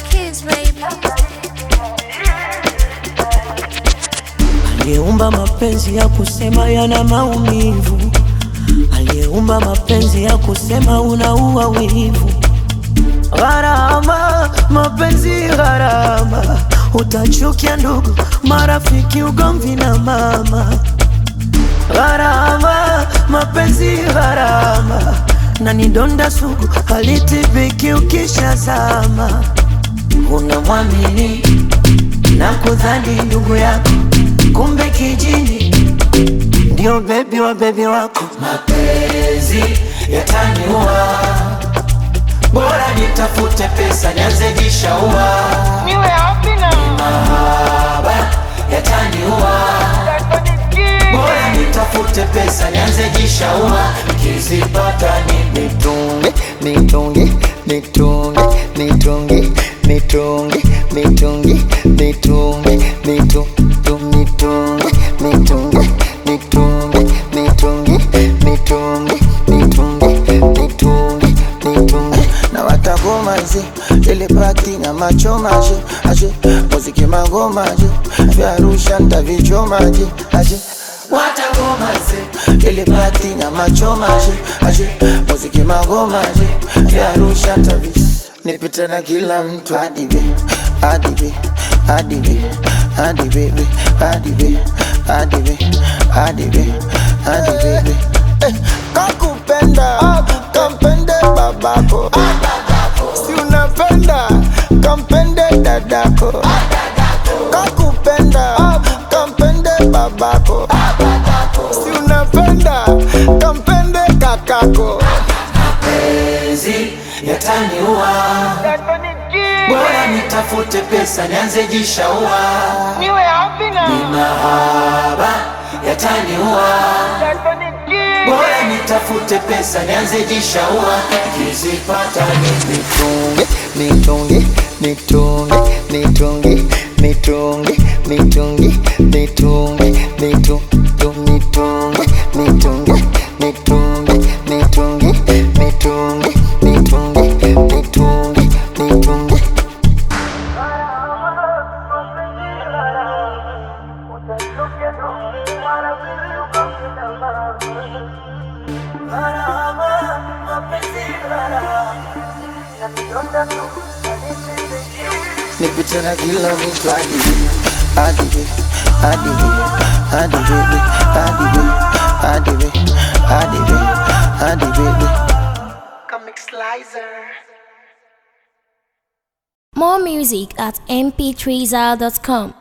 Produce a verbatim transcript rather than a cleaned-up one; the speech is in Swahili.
kiss, baby. Aliyeumba mapenzi ya kusema yana maumivu, aliyeumba mapenzi ya kusema unaua wivu. Gharama, mapenzi gharama, utachukia ndugu, marafiki, ugomvi na mama. Gharama, mapenzi gharama, na ni donda sugu halitibiki ukishazama. Unamwamini na kudhani ndugu yako, kumbe kijini ndio bebi wa bebi wako. Mapenzi yataniua, bora nitafute pesa nianze jishaua. Niwe happy na mahaba yataniua, bora nitafute pesa nianze jishaua. Kizipata ni mitungi, mitungi, mitungi, mitungi, mitungi, mitungi, mitungi, mitungi, mitungi, mitungi, mitungi, mitungi, mitungi, mitungi, mitungi, mitungi. Na watagoma zi ile pati na machoma zi aje muziki magoma zi vya Arusha nitavichoma zi aje Watagoma zi ile pati na machoma zi aje muziki magoma zi vya Arusha nitavi nipita na kila mtu hadi be hadi be hadi be hadi baby hadi be hadi be hadi be hadi baby eh, kakupenda kampende babako, si unapenda kampende dadako. Kakupenda kampende babako, si unapenda kampende kakako. Mapenzi yataniua, bora nitafute pesa nianze jishaua. niwe happy na Mahaba yataniua, bora nitafute pesa nianze jishaua. Kizipata ni Mitungi, mitungi, mitungi, mitungi, mitungi, mitungi, mitungi, mitungi, mitungi, mitungi, mitungi, mitungi, mitungi, mitungi, mitungi. Nipita na kila mtu hadi be, hadi be, hadi be, hadi baby, hadi be, hadi be, hadi be, hadi baby. Comic Slicer. More music at m p three zal dot com.